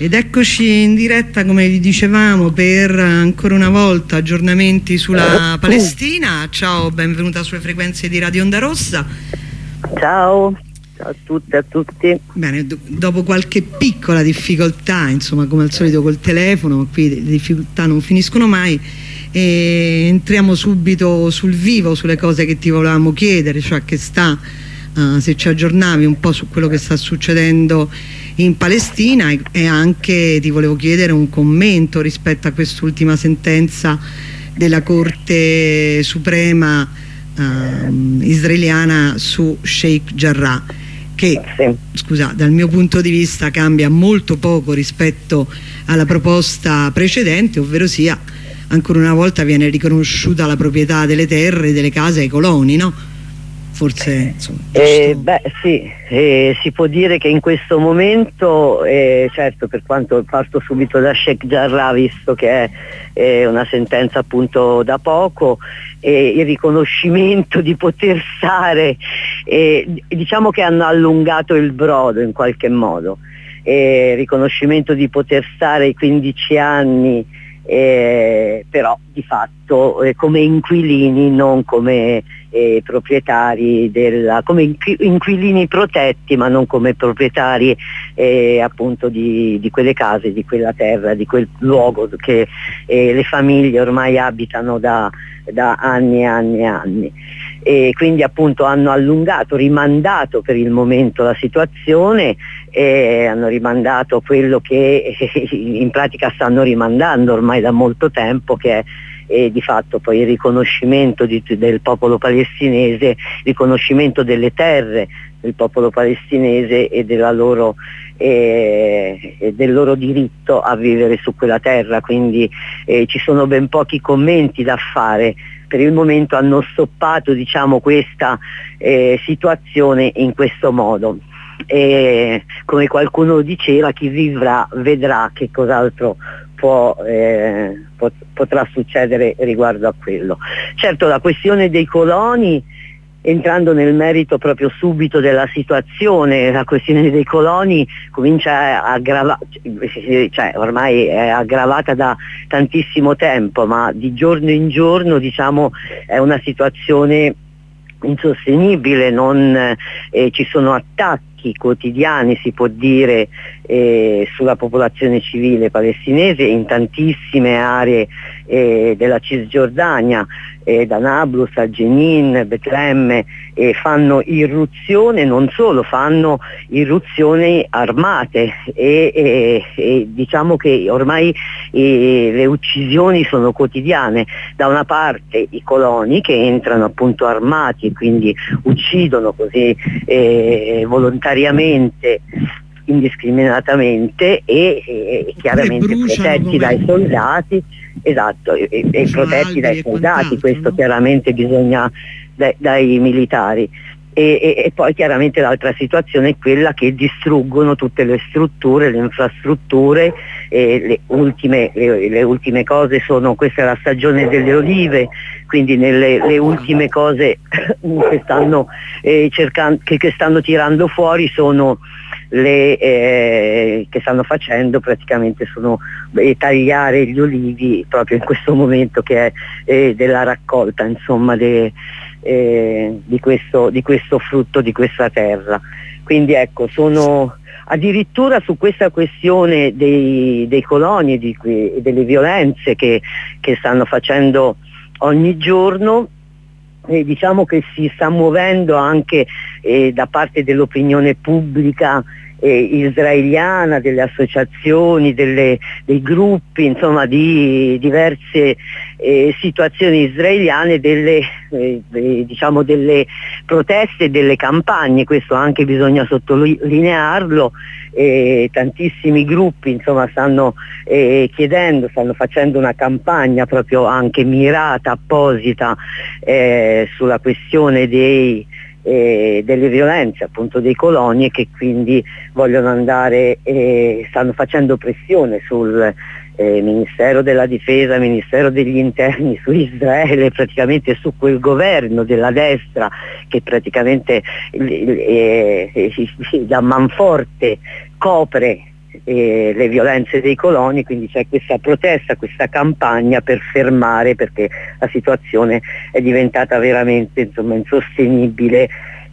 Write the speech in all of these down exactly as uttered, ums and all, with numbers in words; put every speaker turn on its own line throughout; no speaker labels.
Ed eccoci in diretta, come vi dicevamo, per ancora una volta aggiornamenti sulla Palestina. Ciao, benvenuta sulle frequenze di Radio Onda Rossa.
Ciao, ciao a tutte e a tutti.
Bene, do dopo qualche piccola difficoltà, insomma, come al solito col telefono, qui le difficoltà non finiscono mai, e entriamo subito sul vivo, sulle cose che ti volevamo chiedere, cioè che sta, uh, se ci aggiornavi un po' su quello che sta succedendo in Palestina, e anche ti volevo chiedere un commento rispetto a quest'ultima sentenza della Corte Suprema uh, israeliana su Sheikh Jarrah, che sì. scusa, dal mio punto di vista cambia molto poco rispetto alla proposta precedente, ovvero sia ancora una volta viene riconosciuta la proprietà delle terre, delle case ai coloni, no? Forse, insomma,
eh, beh sì, eh, si può dire che in questo momento, eh, certo, per quanto parto subito da Sheikh Jarrah, visto che è eh, una sentenza appunto da poco, eh, il riconoscimento di poter stare, eh, diciamo che hanno allungato il brodo in qualche modo, eh, riconoscimento di poter stare i quindici anni, eh, però di fatto eh, come inquilini, non come eh, proprietari della, come inquilini protetti, ma non come proprietari eh, appunto di, di quelle case, di quella terra, di quel luogo che eh, le famiglie ormai abitano da, da anni e anni e anni. E quindi appunto hanno allungato, rimandato per il momento la situazione, e hanno rimandato quello che in pratica stanno rimandando ormai da molto tempo, che è eh, di fatto poi il riconoscimento di, del popolo palestinese, il riconoscimento delle terre del popolo palestinese e della loro, eh, del loro diritto a vivere su quella terra. Quindi eh, ci sono ben pochi commenti da fare. Per il momento hanno stoppato, diciamo, questa eh, situazione in questo modo. E, come qualcuno diceva, chi vivrà vedrà che cos'altro può, eh, pot potrà succedere riguardo a quello. Certo, la questione dei coloni, entrando nel merito proprio subito della situazione, la questione dei coloni comincia a aggravare, cioè ormai è aggravata da tantissimo tempo, ma di giorno in giorno, diciamo, è una situazione insostenibile. Non, eh, ci sono attacchi quotidiani, si può dire, eh, sulla popolazione civile palestinese in tantissime aree eh, della Cisgiordania, eh, da Nablus a Jenin, Betlemme, eh, fanno irruzione, non solo, fanno irruzioni armate e, e, e diciamo che ormai eh, le uccisioni sono quotidiane. Da una parte i coloni che entrano appunto armati e quindi uccidono così eh, volontariamente, indiscriminatamente e, e chiaramente protetti dai soldati, esatto, e, e protetti dai soldati, questo no? Chiaramente bisogna dai, dai militari. E, e, e poi chiaramente l'altra situazione è quella che distruggono tutte le strutture, le infrastrutture, e le ultime, le, le ultime cose sono, questa è la stagione delle olive, quindi nelle le ultime cose che stanno, eh, cercando, che, che stanno tirando fuori sono le eh, che stanno facendo praticamente sono eh, tagliare gli olivi proprio in questo momento che è eh, della raccolta, insomma, de, eh, di, questo, di questo frutto di questa terra. Quindi ecco, sono addirittura su questa questione dei, dei coloni e di, delle violenze che, che stanno facendo ogni giorno. Eh, diciamo che si sta muovendo anche eh, da parte dell'opinione pubblica eh, israeliana, delle associazioni, delle, dei gruppi, insomma, di diverse eh, situazioni israeliane, delle, eh, diciamo delle proteste e delle campagne. Questo anche bisogna sottolinearlo. Eh, tantissimi gruppi, insomma, stanno eh, chiedendo, stanno facendo una campagna proprio anche mirata, apposita, eh, sulla questione dei, eh, delle violenze appunto dei coloni, e che quindi vogliono andare, eh, stanno facendo pressione sul eh, Ministero della Difesa, Ministero degli Interni, su Israele, praticamente su quel governo della destra che praticamente eh, da manforte copre eh, le violenze dei coloni, quindi c'è questa protesta, questa campagna per fermare, perché la situazione è diventata veramente, insomma, insostenibile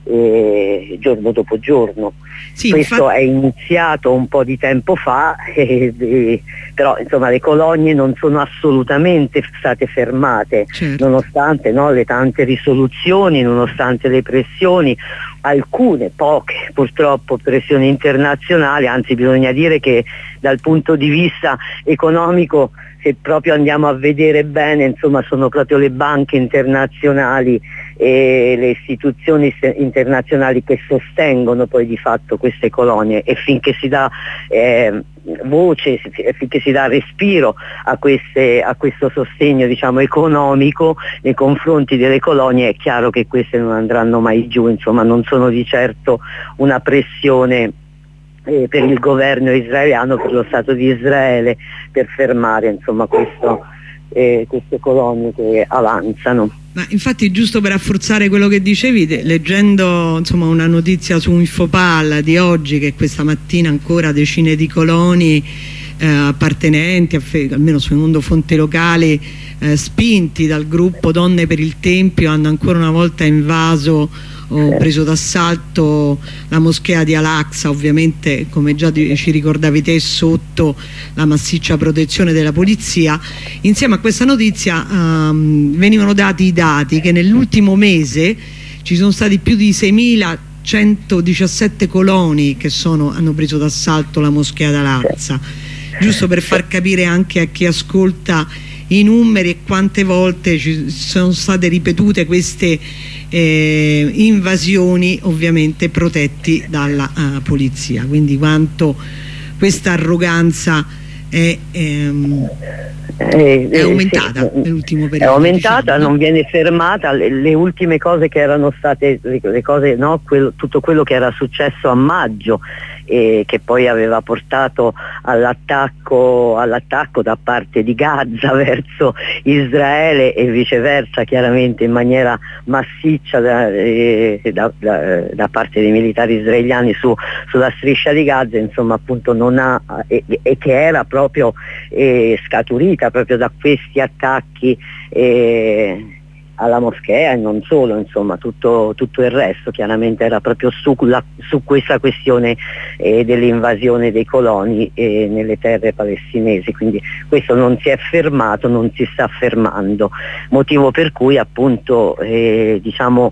eh, giorno dopo giorno. Sì, questo infatti... è iniziato un po' di tempo fa, eh, eh, però insomma le colonie non sono assolutamente state fermate, certo. nonostante no, le tante risoluzioni, nonostante le pressioni, alcune, poche purtroppo pressioni internazionali, anzi bisogna dire che dal punto di vista economico, se proprio andiamo a vedere bene, insomma sono proprio le banche internazionali e le istituzioni internazionali che sostengono poi di fatto queste colonie, e finché si dà eh, voce, finché si dà respiro a, queste, a questo sostegno, diciamo, economico nei confronti delle colonie, è chiaro che queste non andranno mai giù, insomma non sono di certo una pressione eh, per il governo israeliano, per lo Stato di Israele, per fermare, insomma, questo, eh, queste colonie che avanzano.
Ma infatti, giusto per rafforzare quello che dicevi, leggendo insomma una notizia su Infopal di oggi, che questa mattina ancora decine di coloni eh, appartenenti a, almeno secondo fonti locali, eh, spinti dal gruppo Donne per il Tempio, hanno ancora una volta invaso o preso d'assalto la moschea di Al-Aqsa, ovviamente come già ci ricordavi te sotto la massiccia protezione della polizia. Insieme a questa notizia um, venivano dati i dati che nell'ultimo mese ci sono stati più di seimilacentodiciassette coloni che sono, hanno preso d'assalto la moschea di Al-Aqsa, giusto per far capire anche a chi ascolta i numeri e quante volte ci sono state ripetute queste eh, invasioni, ovviamente protetti dalla uh, polizia, quindi quanto questa arroganza è, ehm,
eh,
è aumentata
sì,
nell'ultimo periodo.
È aumentata,
diciamo,
non
no?
viene fermata. Le, le ultime cose che erano state, le, le cose, no, quello, tutto quello che era successo a maggio, e che poi aveva portato all'attacco all'attacco da parte di Gaza verso Israele e viceversa, chiaramente in maniera massiccia da, eh, da, da, da parte dei militari israeliani su, sulla striscia di Gaza, insomma, appunto non ha e, e che era proprio eh, scaturita proprio da questi attacchi eh, alla moschea, e non solo, insomma tutto, tutto il resto chiaramente era proprio su, la, su questa questione eh, dell'invasione dei coloni eh, nelle terre palestinesi. Quindi questo non si è fermato, non si sta fermando, motivo per cui appunto eh, diciamo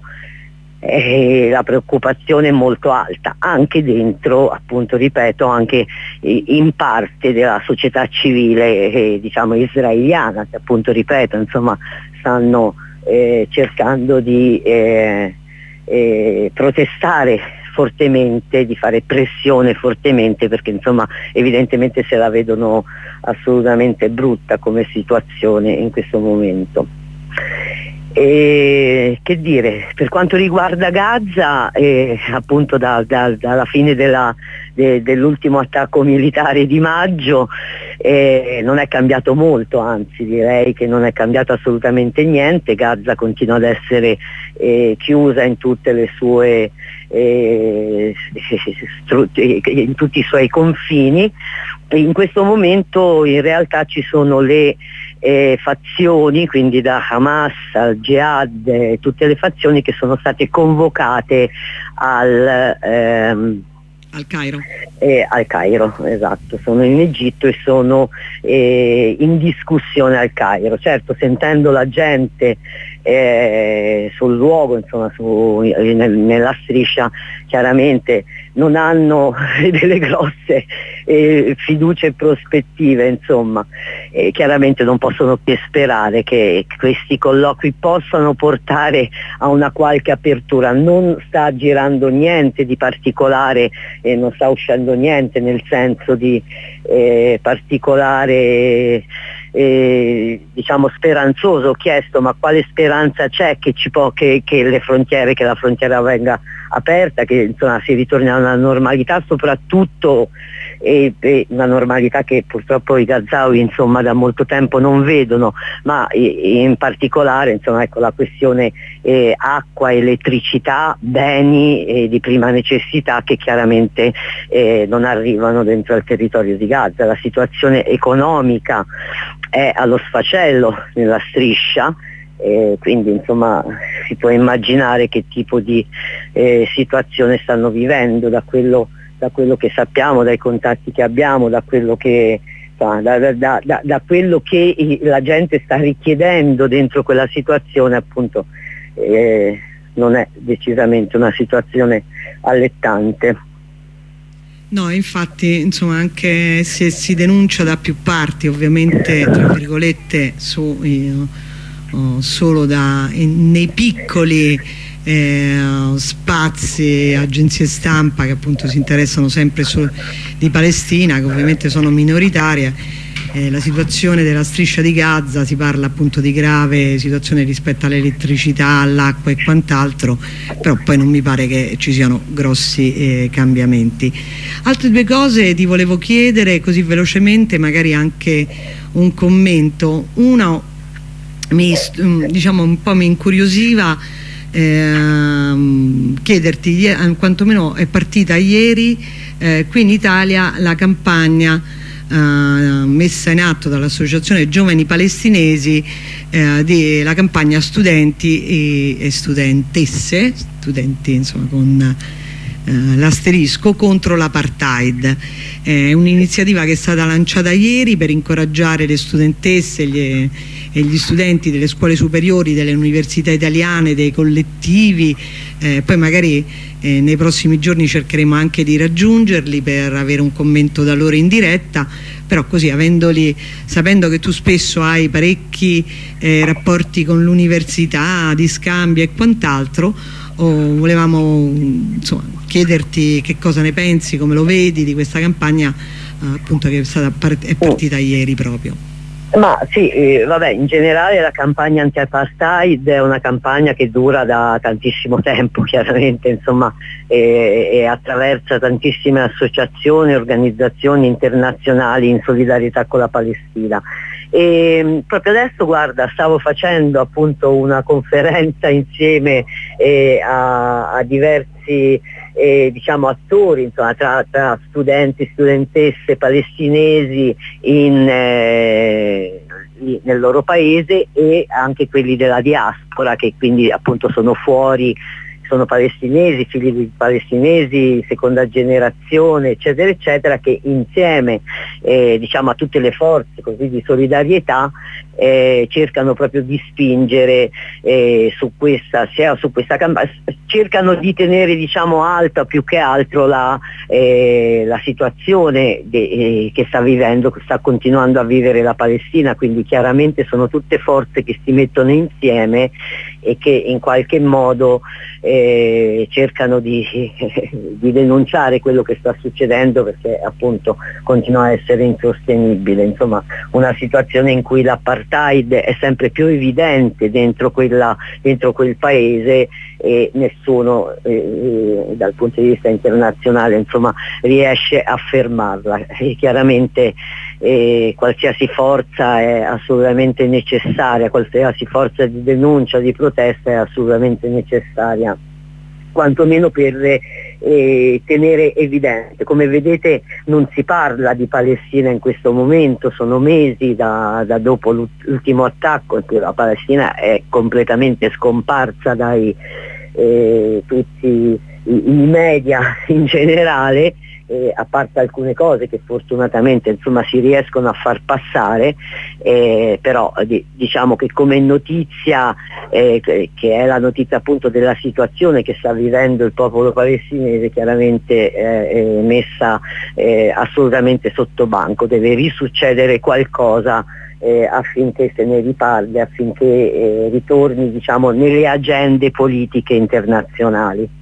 eh, la preoccupazione è molto alta anche dentro, appunto ripeto, anche eh, in parte della società civile eh, diciamo israeliana, che appunto ripeto insomma stanno Eh, cercando di eh, eh, protestare fortemente, di fare pressione fortemente, perché insomma evidentemente se la vedono assolutamente brutta come situazione in questo momento. E, che dire, per quanto riguarda Gaza, eh, appunto da, da, dalla fine della, de, dell'ultimo attacco militare di maggio eh, non è cambiato molto, anzi direi che non è cambiato assolutamente niente. Gaza continua ad essere eh, chiusa in tutte le sue eh, in tutti i suoi confini, e in questo momento in realtà ci sono le Eh, fazioni, quindi da Hamas al Jihad, eh, tutte le fazioni che sono state convocate al, ehm,
al Cairo.
Eh, al Cairo, esatto, sono in Egitto e sono eh, in discussione al Cairo. Certo, sentendo la gente eh, sul luogo, insomma, su, nel, nella striscia, chiaramente non hanno delle grosse eh, fiducie e prospettive, insomma, eh, chiaramente non possono più sperare che questi colloqui possano portare a una qualche apertura. Non sta girando niente di particolare e non sta uscendo niente nel senso di eh, particolare eh, diciamo speranzoso. Ho chiesto ma quale speranza c'è che ci può che, che le frontiere che la frontiera venga aperta, che insomma si ritorni a una normalità, soprattutto e, e una normalità che purtroppo i gazawi insomma da molto tempo non vedono, ma e, in particolare insomma ecco la questione eh, acqua, elettricità, beni eh, di prima necessità che chiaramente eh, non arrivano dentro al territorio di Gaza. La situazione economica è allo sfacelo nella striscia, eh, quindi insomma si può immaginare che tipo di eh, situazione stanno vivendo, da quello, da quello che sappiamo, dai contatti che abbiamo, da quello che, da, da, da, da, da quello che la gente sta richiedendo dentro quella situazione, appunto eh, non è decisamente una situazione allettante.
No, infatti, insomma, anche se si denuncia da più parti, ovviamente, tra virgolette, su, io, oh, solo da, in, nei piccoli eh, spazi, agenzie stampa che appunto si interessano sempre su, di Palestina, che ovviamente sono minoritarie, eh, la situazione della striscia di Gaza, si parla appunto di grave situazione rispetto all'elettricità, all'acqua e quant'altro, però poi non mi pare che ci siano grossi eh, cambiamenti. Altre due cose ti volevo chiedere così velocemente, magari anche un commento. Uno, mi, diciamo un po' mi incuriosiva eh, chiederti, quantomeno è partita ieri eh, qui in Italia la campagna Uh, messa in atto dall'Associazione Giovani Palestinesi, uh, di, la campagna studenti e, e studentesse, studenti insomma con uh, l'asterisco, contro l'apartheid. È un'iniziativa che è stata lanciata ieri per incoraggiare le studentesse e gli, e gli studenti delle scuole superiori, delle università italiane, dei collettivi, eh, poi magari Eh, nei prossimi giorni cercheremo anche di raggiungerli per avere un commento da loro in diretta, però così avendoli, sapendo che tu spesso hai parecchi eh, rapporti con l'università di scambio e quant'altro, oh, volevamo insomma, chiederti che cosa ne pensi, come lo vedi di questa campagna eh, appunto che è, stata part è partita ieri proprio.
Ma sì, eh, vabbè, in generale la campagna anti-apartheid è una campagna che dura da tantissimo tempo, chiaramente, insomma, e, e attraversa tantissime associazioni, organizzazioni internazionali in solidarietà con la Palestina. E proprio adesso, guarda, stavo facendo appunto una conferenza insieme eh, a, a diversi eh, diciamo attori, insomma, tra, tra studenti, studentesse palestinesi in, eh, nel loro paese e anche quelli della diaspora, che quindi appunto sono fuori, sono palestinesi, figli di palestinesi, seconda generazione, eccetera, eccetera, che insieme eh, diciamo a tutte le forze così di solidarietà eh, cercano proprio di spingere eh, su questa, sia su questa campagna, cercano di tenere diciamo alta più che altro la, eh, la situazione de, eh, che sta vivendo, che sta continuando a vivere la Palestina, quindi chiaramente sono tutte forze che si mettono insieme e che in qualche modo eh, cercano di, di denunciare quello che sta succedendo, perché appunto continua a essere insostenibile, insomma una situazione in cui l'apartheid è sempre più evidente dentro, quella, dentro quel paese e nessuno eh, dal punto di vista internazionale insomma riesce a fermarla. E chiaramente eh, qualsiasi forza è assolutamente necessaria, qualsiasi forza di denuncia, di protesta è assolutamente necessaria, quantomeno per eh, tenere evidente. Come vedete non si parla di Palestina in questo momento, sono mesi da, da dopo l'ultimo attacco in cui la Palestina è completamente scomparsa dai eh, tutti i, i media in generale, Eh, a parte alcune cose che fortunatamente insomma si riescono a far passare, eh, però di, diciamo che come notizia eh, che è la notizia appunto della situazione che sta vivendo il popolo palestinese, chiaramente eh, è messa eh, assolutamente sotto banco. Deve risuccedere qualcosa eh, affinché se ne riparli, affinché eh, ritorni diciamo nelle agende politiche internazionali.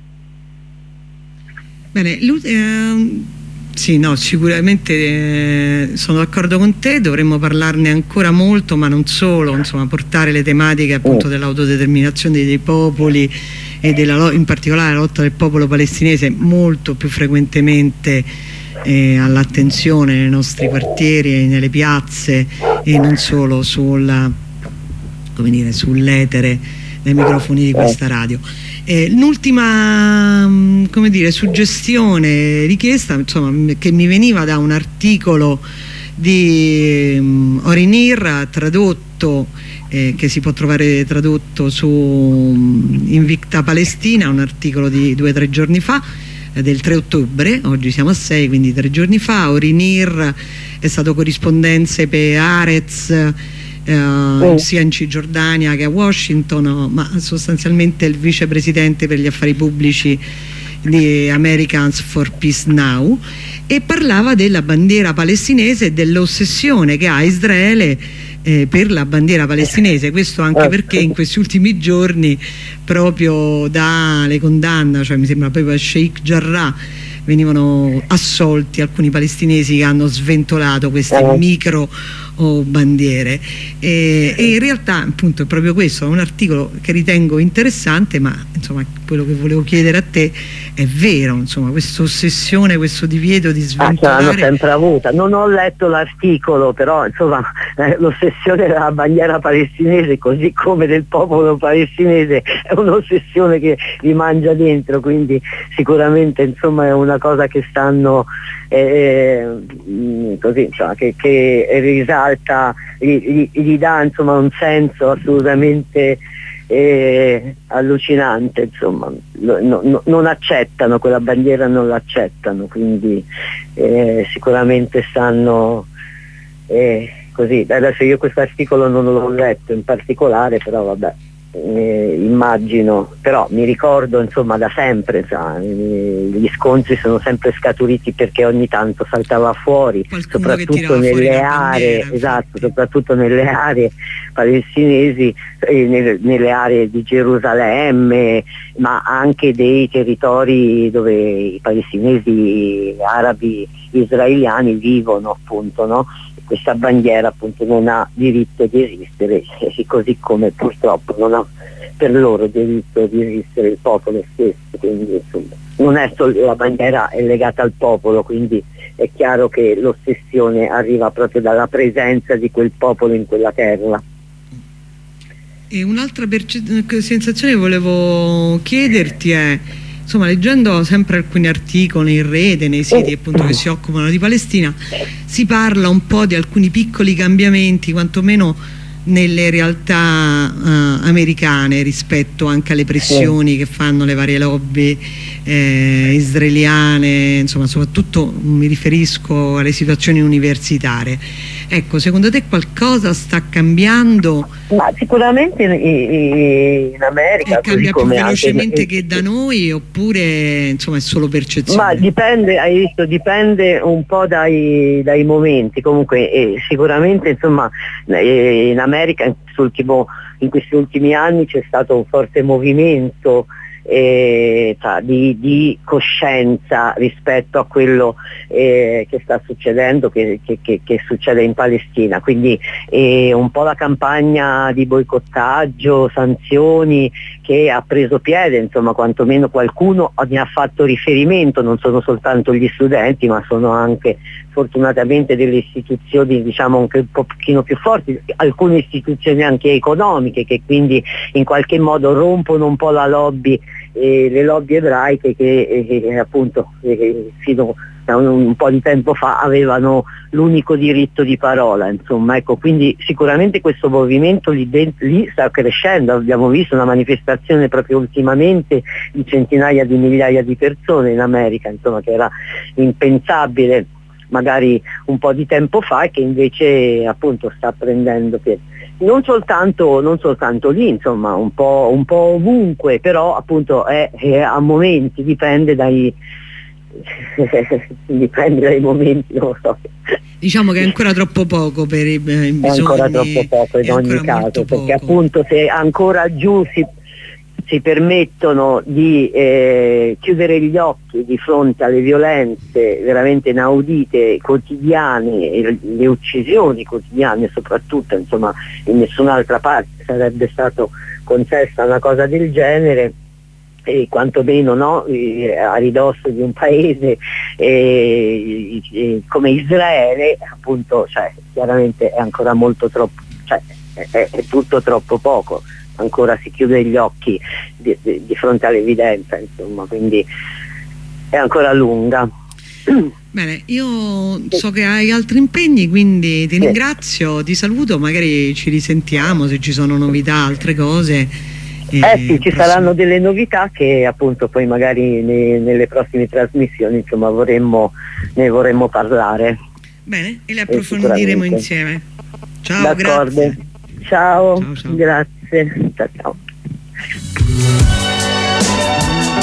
Bene, eh, sì, no, sicuramente eh, sono d'accordo con te, dovremmo parlarne ancora molto, ma non solo, insomma, portare le tematiche appunto dell'autodeterminazione dei popoli e della, in particolare la lotta del popolo palestinese molto più frequentemente eh, all'attenzione nei nostri quartieri, nelle piazze e non solo sul, come dire, sull'etere dei microfoni di questa radio. Eh, l'ultima come dire, suggestione richiesta, insomma, che mi veniva da un articolo di um, Orinir tradotto, eh, che si può trovare tradotto su um, Invicta Palestina, un articolo di due o tre giorni fa, eh, del tre ottobre, oggi siamo a sei, quindi tre giorni fa. Orinir è stato corrispondenze per Haaretz, eh, oh. sia in Cisgiordania che a Washington, ma sostanzialmente il vicepresidente per gli affari pubblici di Americans for Peace Now, e parlava della bandiera palestinese e dell'ossessione che ha Israele eh, per la bandiera palestinese. Questo anche perché in questi ultimi giorni, proprio dalle condanne, cioè mi sembra proprio a Sheikh Jarrah, venivano assolti alcuni palestinesi che hanno sventolato queste micro o bandiere, e, e in realtà appunto è proprio questo, è un articolo che ritengo interessante, ma insomma quello che volevo chiedere a te è vero, insomma, questa ossessione, questo divieto di sventolare.
Ah, l'hanno sempre avuta. Non ho letto l'articolo, però insomma eh, l'ossessione della bandiera palestinese, così come del popolo palestinese, è un'ossessione che li mangia dentro, quindi sicuramente insomma è una cosa che stanno eh, così, insomma, che, che risalta, gli, gli, gli dà insomma un senso assolutamente eh, allucinante, insomma. No, no, non accettano quella bandiera, non l'accettano, quindi eh, sicuramente stanno eh, così. Adesso io questo articolo non l'ho letto in particolare, però vabbè, eh, immagino, però mi ricordo insomma da sempre, sa, gli scontri sono sempre scaturiti perché ogni tanto saltava fuori,
qualcuno
soprattutto nelle aree, bandiera, esatto, soprattutto nelle aree palestinesi, eh, nelle, nelle aree di Gerusalemme, ma anche dei territori dove i palestinesi arabi israeliani vivono, appunto, no? Questa bandiera appunto non ha diritto di esistere, eh, così come purtroppo non ha per loro diritto di esistere il popolo stesso, quindi insomma non è solo la bandiera, è legata al popolo, quindi è chiaro che l'ossessione arriva proprio dalla presenza di quel popolo in quella terra.
E un'altra sensazione che volevo chiederti è, insomma, leggendo sempre alcuni articoli in rete, nei siti appunto che si occupano di Palestina, si parla un po' di alcuni piccoli cambiamenti, quantomeno nelle realtà uh, americane, rispetto anche alle pressioni che fanno le varie lobby eh, israeliane, insomma, soprattutto mi riferisco alle situazioni universitarie. Ecco, secondo te qualcosa sta cambiando?
Ma sicuramente in, in America
e cambia più
come
velocemente
anche,
che da noi, oppure insomma è solo percezione?
Ma dipende, hai visto, dipende un po' dai, dai momenti. Comunque eh, sicuramente insomma eh, in America in, quest'ultimo, in questi ultimi anni c'è stato un forte movimento Eh, cioè, di, di coscienza rispetto a quello eh, che sta succedendo, che, che, che, che succede in Palestina, quindi eh, un po' la campagna di boicottaggio, sanzioni che ha preso piede, insomma quantomeno qualcuno ne ha fatto riferimento, non sono soltanto gli studenti ma sono anche fortunatamente delle istituzioni diciamo anche un pochino più forti, alcune istituzioni anche economiche che quindi in qualche modo rompono un po' la lobby, eh, le lobby ebraiche che eh, appunto eh, fino a un, un po' di tempo fa avevano l'unico diritto di parola, insomma, ecco, quindi sicuramente questo movimento lì, dentro, lì sta crescendo. Abbiamo visto una manifestazione proprio ultimamente di centinaia di migliaia di persone in America, insomma, che era impensabile magari un po' di tempo fa e che invece appunto sta prendendo piede. Non soltanto, non soltanto lì, insomma, un po', un po' ovunque, però appunto è, è a momenti, dipende dai dipende dai momenti, non lo so.
Diciamo che è ancora troppo poco per i, i bisogni. È
ancora troppo poco in ogni caso, perché appunto se ancora giù si si permettono di eh, chiudere gli occhi di fronte alle violenze veramente inaudite, quotidiane, le uccisioni quotidiane soprattutto, insomma in nessun'altra parte sarebbe stato concessa una cosa del genere, e quantomeno no, eh, a ridosso di un paese eh, eh, come Israele, appunto, cioè, chiaramente è ancora molto troppo, cioè, è, è tutto troppo poco, ancora si chiude gli occhi di, di, di fronte all'evidenza, insomma, quindi è ancora lunga.
Bene, io so che hai altri impegni, quindi ti
sì.
ringrazio, ti saluto, magari ci risentiamo se ci sono novità, altre cose.
Eh, eh sì, ci prossimo... saranno delle novità che appunto poi magari ne, nelle prossime trasmissioni, insomma, vorremmo, ne vorremmo parlare.
Bene, e le approfondiremo eh, insieme. Ciao, grazie.
Ciao, ciao, ciao. Grazie. Ciao, ciao.